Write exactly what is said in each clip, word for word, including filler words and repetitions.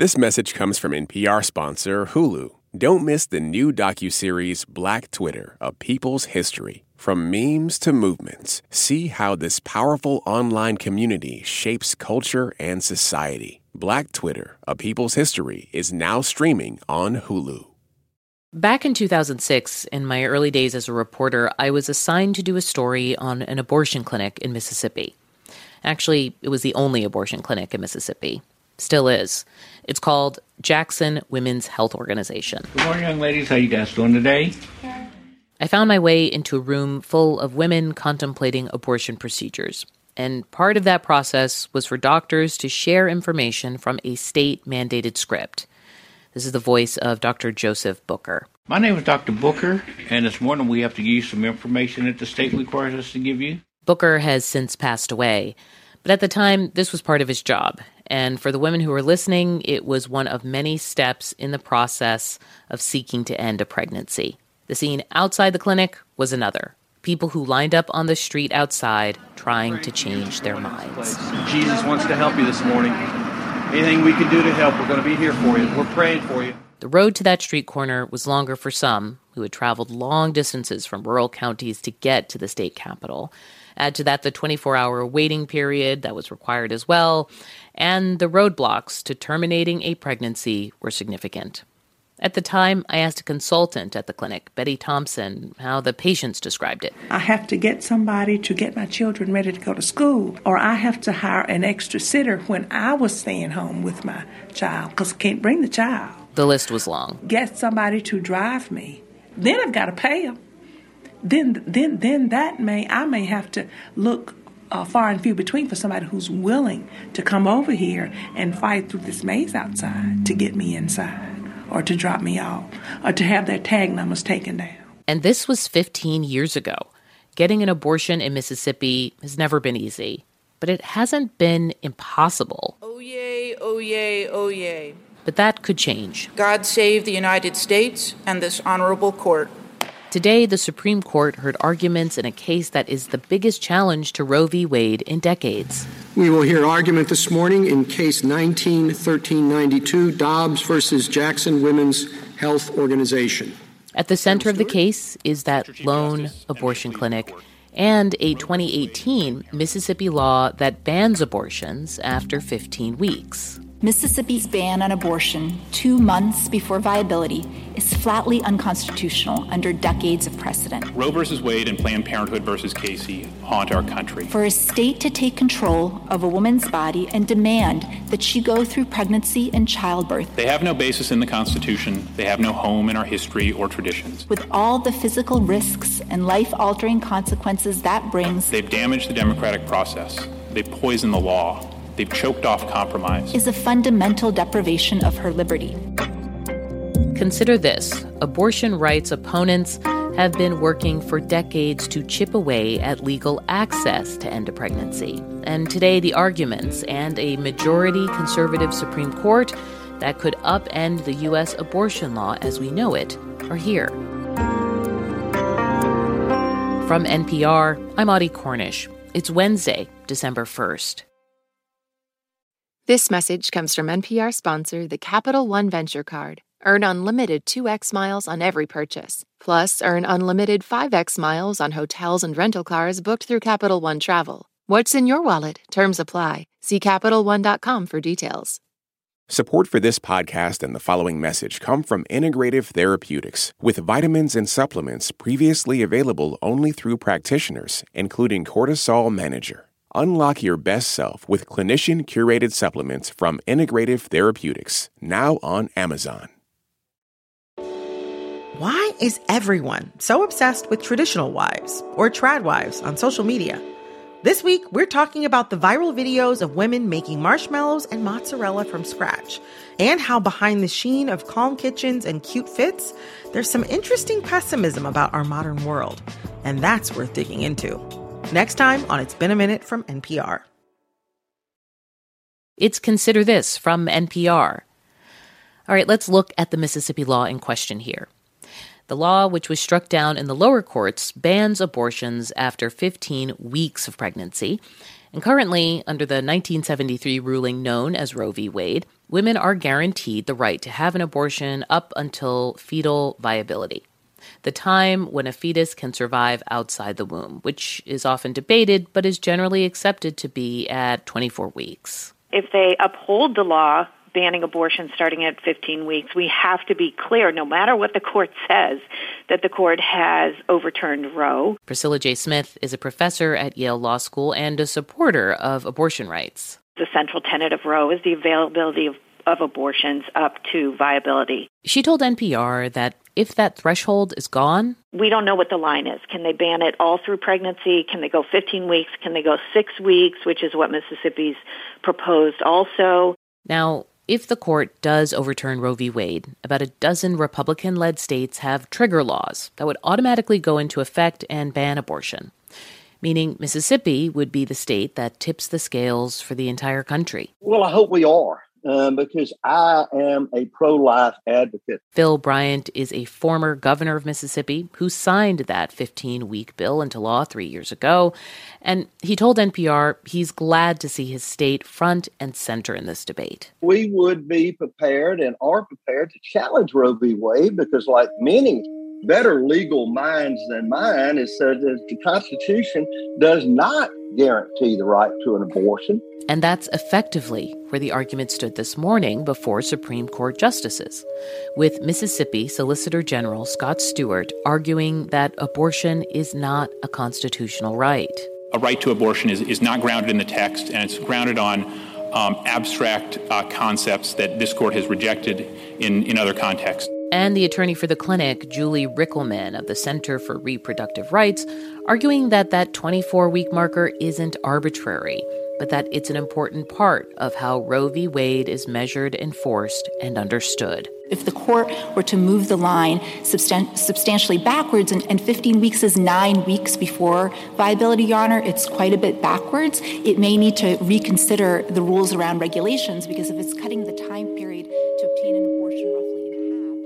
This message comes from N P R sponsor Hulu. Don't miss the new docuseries Black Twitter, A People's History. From memes to movements, see how this powerful online community shapes culture and society. Black Twitter, A People's History is now streaming on Hulu. Back in two thousand six, in my early days as a reporter, I was assigned to do a story on an abortion clinic in Mississippi. Actually, it was the only abortion clinic in Mississippi. Still is. It's called Jackson Women's Health Organization. Good morning, young ladies. How you guys doing today? I found my way into a room full of women contemplating abortion procedures. And part of that process was for doctors to share information from a state-mandated script. This is the voice of Doctor Joseph Booker. My name is Doctor Booker, and this morning we have to give you some information that the state requires us to give you. Booker has since passed away, but at the time, this was part of his job. And for the women who were listening, it was one of many steps in the process of seeking to end a pregnancy. The scene outside the clinic was another. People who lined up on the street outside trying to change their minds. Jesus wants to help you this morning. Anything we can do to help, we're going to be here for you. We're praying for you. The road to that street corner was longer for some who had traveled long distances from rural counties to get to the state capitol. Add to that the twenty-four hour waiting period that was required as well, and the roadblocks to terminating a pregnancy were significant. At the time, I asked a consultant at the clinic, Betty Thompson, how the patients described it. I have to get somebody to get my children ready to go to school, or I have to hire an extra sitter when I was staying home with my child, because I can't bring the child. The list was long. Get somebody to drive me. Then I've got to pay them. Then, then, then that may I may have to look uh, far and few between for somebody who's willing to come over here and fight through this maze outside to get me inside, or to drop me off, or to have their tag numbers taken down. And this was fifteen years ago. Getting an abortion in Mississippi has never been easy, but it hasn't been impossible. Oh yay, oh yay, oh yay. But that could change. God save the United States and this honorable court. Today, the Supreme Court heard arguments in a case that is the biggest challenge to Roe v. Wade in decades. We will hear argument this morning in Case nineteen thirteen ninety-two, Dobbs versus Jackson Women's Health Organization. At the center of the case is that lone abortion clinic and a twenty eighteen Mississippi law that bans abortions after fifteen weeks. Mississippi's ban on abortion two months before viability is flatly unconstitutional under decades of precedent. Roe versus Wade and Planned Parenthood versus Casey haunt our country. For a state to take control of a woman's body and demand that she go through pregnancy and childbirth. They have no basis in the Constitution. They have no home in our history or traditions. With all the physical risks and life-altering consequences that brings. They've damaged the democratic process. They've poisoned the law. They've choked off compromise. Is a fundamental deprivation of her liberty. Consider this. Abortion rights opponents have been working for decades to chip away at legal access to end a pregnancy. And today, the arguments and a majority conservative Supreme Court that could upend the U S abortion law as we know it are here. From N P R, I'm Audie Cornish. It's Wednesday, December first. This message comes from N P R sponsor, the Capital One Venture Card. Earn unlimited two x miles on every purchase. Plus, earn unlimited five x miles on hotels and rental cars booked through Capital One Travel. What's in your wallet? Terms apply. See Capital One dot com for details. Support for this podcast and the following message come from Integrative Therapeutics, with vitamins and supplements previously available only through practitioners, including Cortisol Manager. Unlock your best self with clinician-curated supplements from Integrative Therapeutics, now on Amazon. Why is everyone so obsessed with traditional wives or trad wives on social media? This week, we're talking about the viral videos of women making marshmallows and mozzarella from scratch, and how behind the sheen of calm kitchens and cute fits, there's some interesting pessimism about our modern world. And that's worth digging into. Next time on It's Been a Minute from N P R. It's Consider This from N P R. All right, let's look at the Mississippi law in question here. The law, which was struck down in the lower courts, bans abortions after fifteen weeks of pregnancy. And currently, under the nineteen seventy-three ruling known as Roe v. Wade, women are guaranteed the right to have an abortion up until fetal viability, the time when a fetus can survive outside the womb, which is often debated but is generally accepted to be at twenty-four weeks. If they uphold the law banning abortion starting at fifteen weeks, we have to be clear, no matter what the court says, that the court has overturned Roe. Priscilla J. Smith is a professor at Yale Law School and a supporter of abortion rights. The central tenet of Roe is the availability of, of abortions up to viability. She told N P R that if that threshold is gone, we don't know what the line is. Can they ban it all through pregnancy? Can they go fifteen weeks? Can they go six weeks, which is what Mississippi's proposed also? Now, if the court does overturn Roe v. Wade, about a dozen Republican-led states have trigger laws that would automatically go into effect and ban abortion, meaning Mississippi would be the state that tips the scales for the entire country. Well, I hope we are, um, because I am a pro-life advocate. Phil Bryant is a former governor of Mississippi who signed that fifteen-week bill into law three years ago, and he told N P R he's glad to see his state front and center in this debate. We would be prepared and are prepared to challenge Roe v. Wade because, like many better legal minds than mine, it says that the Constitution does not guarantee the right to an abortion. And that's effectively where the argument stood this morning before Supreme Court justices, with Mississippi Solicitor General Scott Stewart arguing that abortion is not a constitutional right. A right to abortion is, is not grounded in the text, and it's grounded on um, abstract uh, concepts that this court has rejected in, in other contexts. And the attorney for the clinic, Julie Rickelman of the Center for Reproductive Rights, arguing that that twenty-four-week marker isn't arbitrary, but that it's an important part of how Roe v. Wade is measured, enforced, and understood. If the court were to move the line substan- substantially backwards, and, and fifteen weeks is nine weeks before viability, Your Honor, it's quite a bit backwards. It may need to reconsider the rules around regulations, because if it's cutting the time period to obtain an abortion roughly in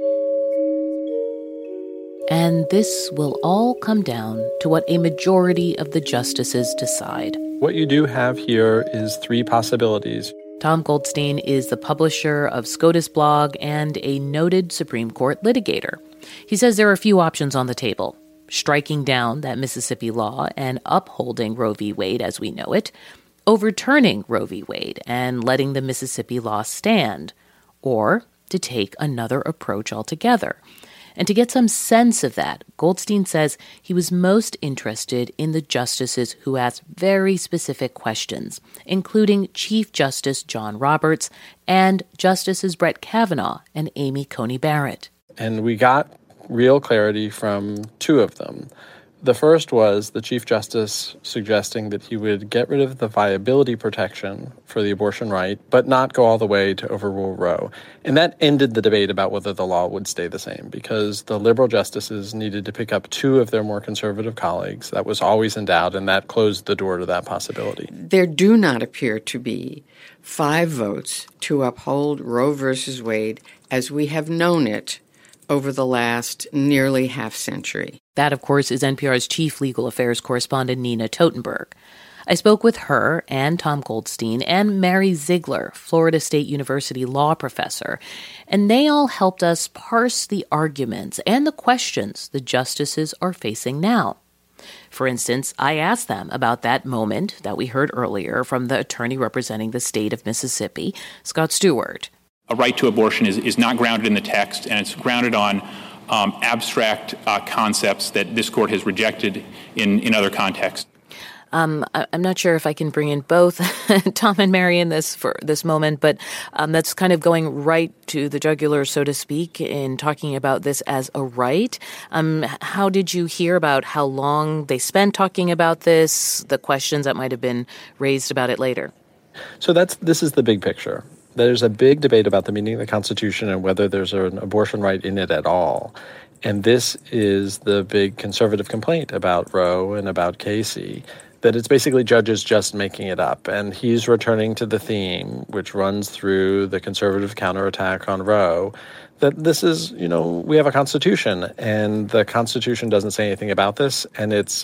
half. And this will all come down to what a majority of the justices decide. What you do have here is three possibilities. Tom Goldstein is the publisher of SCOTUS blog and a noted Supreme Court litigator. He says there are a few options on the table: striking down that Mississippi law and upholding Roe v. Wade as we know it, overturning Roe v. Wade and letting the Mississippi law stand, or to take another approach altogether. And to get some sense of that, Goldstein says he was most interested in the justices who asked very specific questions, including Chief Justice John Roberts and Justices Brett Kavanaugh and Amy Coney Barrett. And we got real clarity from two of them. The first was the Chief Justice suggesting that he would get rid of the viability protection for the abortion right, but not go all the way to overrule Roe. And that ended the debate about whether the law would stay the same, because the liberal justices needed to pick up two of their more conservative colleagues. That was always in doubt, and that closed the door to that possibility. There do not appear to be five votes to uphold Roe versus Wade as we have known it over the last nearly half century. That, of course, is N P R's chief legal affairs correspondent, Nina Totenberg. I spoke with her and Tom Goldstein and Mary Ziegler, Florida State University law professor, and they all helped us parse the arguments and the questions the justices are facing now. For instance, I asked them about that moment that we heard earlier from the attorney representing the state of Mississippi, Scott Stewart. A right to abortion is, is not grounded in the text, and it's grounded on um, abstract uh, concepts that this court has rejected in, in other contexts. Um, I, I'm not sure if I can bring in both Tom and Mary in this for this moment, but um, that's kind of going right to the jugular, so to speak, in talking about this as a right. Um, how did you hear about how long they spent talking about this, the questions that might have been raised about it later? So that's this is the big picture. There's a big debate about the meaning of the Constitution and whether there's an abortion right in it at all. And this is the big conservative complaint about Roe and about Casey, that it's basically judges just making it up. And he's returning to the theme, which runs through the conservative counterattack on Roe, that this is, you know, we have a Constitution, and the Constitution doesn't say anything about this, and it's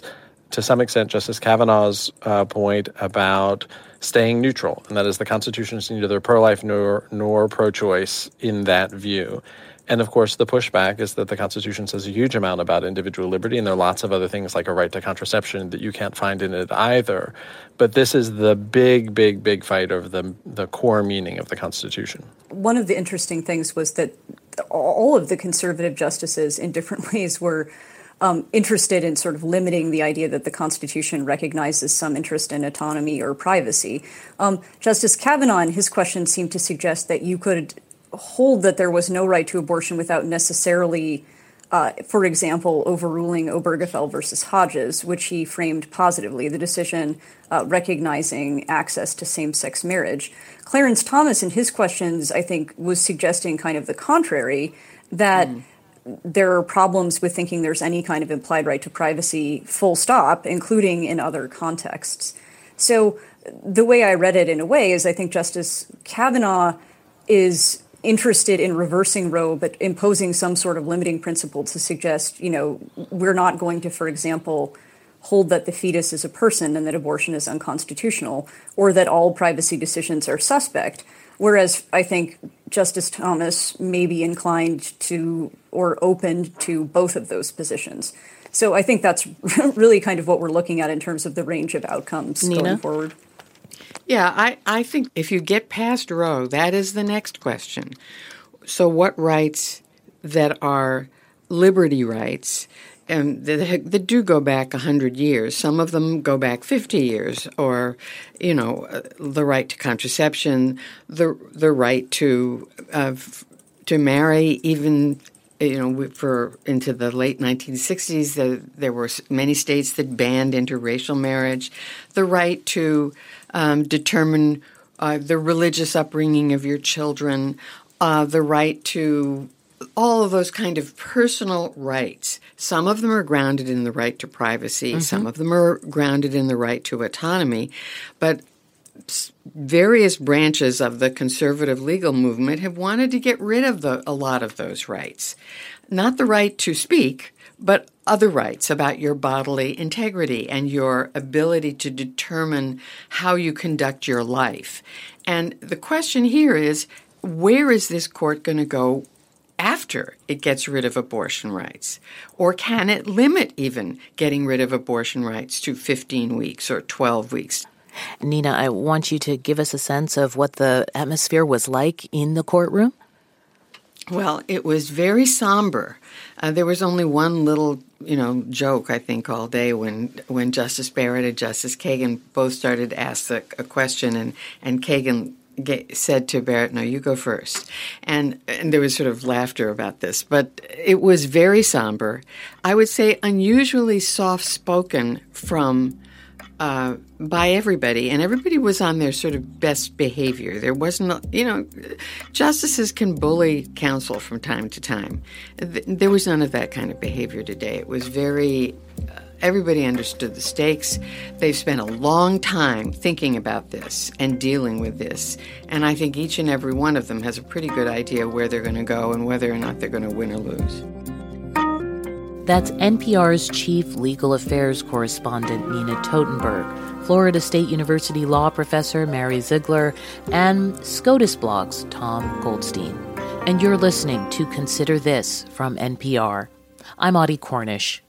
to some extent, Justice Kavanaugh's uh, point about staying neutral, and that is the Constitution is neither pro-life nor, nor pro-choice in that view. And, of course, the pushback is that the Constitution says a huge amount about individual liberty, and there are lots of other things like a right to contraception that you can't find in it either. But this is the big, big, big fight over the, the core meaning of the Constitution. One of the interesting things was that all of the conservative justices in different ways were um, interested in sort of limiting the idea that the Constitution recognizes some interest in autonomy or privacy. Um, Justice Kavanaugh, in his question, seemed to suggest that you could hold that there was no right to abortion without necessarily, uh, for example, overruling Obergefell versus Hodges, which he framed positively, the decision uh, recognizing access to same-sex marriage. Clarence Thomas, in his questions, I think, was suggesting kind of the contrary, that mm. there are problems with thinking there's any kind of implied right to privacy, full stop, including in other contexts. So the way I read it in a way is I think Justice Kavanaugh is interested in reversing Roe, but imposing some sort of limiting principle to suggest, you know, we're not going to, for example, hold that the fetus is a person and that abortion is unconstitutional, or that all privacy decisions are suspect. Whereas I think Justice Thomas may be inclined to or open to both of those positions. So I think that's really kind of what we're looking at in terms of the range of outcomes Nina? going forward. Yeah, I, I think if you get past Roe, that is the next question. So what rights that are liberty rights, and that, that do go back one hundred years, some of them go back fifty years, or, you know, uh, the right to contraception, the the right to uh, f- to marry even, you know, for into the late nineteen sixties, the, there were many states that banned interracial marriage, the right to Um, determine uh, the religious upbringing of your children, uh, the right to all of those kind of personal rights. Some of them are grounded in the right to privacy. Mm-hmm. Some of them are grounded in the right to autonomy. But various branches of the conservative legal movement have wanted to get rid of the, a lot of those rights. Not the right to speak, but other rights about your bodily integrity and your ability to determine how you conduct your life. And the question here is, where is this court going to go after it gets rid of abortion rights? Or can it limit even getting rid of abortion rights to fifteen weeks or twelve weeks? Nina, I want you to give us a sense of what the atmosphere was like in the courtroom. Well, it was very somber. Uh, there was only one little, you know, joke, I think, all day when when Justice Barrett and Justice Kagan both started to ask a, a question, and, and Kagan get, said to Barrett, no, you go first. And, and there was sort of laughter about this. But it was very somber. I would say unusually soft-spoken from Uh, by everybody, and everybody was on their sort of best behavior. There wasn't, you know, justices can bully counsel from time to time. There was none of that kind of behavior today. It was very, uh, everybody understood the stakes. They've spent a long time thinking about this and dealing with this, and I think each and every one of them has a pretty good idea where they're going to go and whether or not they're going to win or lose. That's N P R's chief legal affairs correspondent, Nina Totenberg, Florida State University law professor, Mary Ziegler, and SCOTUS Blog's Tom Goldstein. And you're listening to Consider This from N P R. I'm Audie Cornish.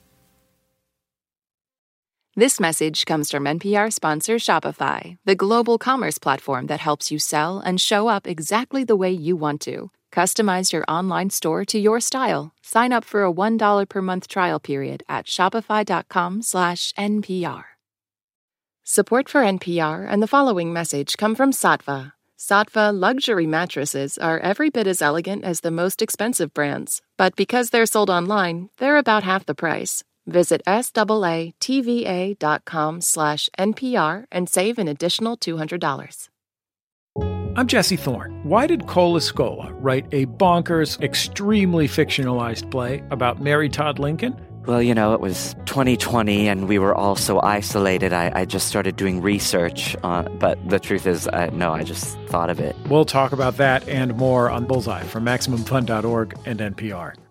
This message comes from N P R sponsor Shopify, the global commerce platform that helps you sell and show up exactly the way you want to. Customize your online store to your style. Sign up for a one dollar per month trial period at shopify.com slash NPR. Support for N P R and the following message come from Saatva. Saatva luxury mattresses are every bit as elegant as the most expensive brands, but because they're sold online, they're about half the price. Visit S-A-A-T-V-A.com slash NPR and save an additional two hundred dollars. I'm Jesse Thorne. Why did Cole Escola write a bonkers, extremely fictionalized play about Mary Todd Lincoln? Well, you know, it was twenty twenty and we were all so isolated. I, I just started doing research, on, but the truth is, uh, no, I just thought of it. We'll talk about that and more on Bullseye from Maximum Fun dot org and N P R.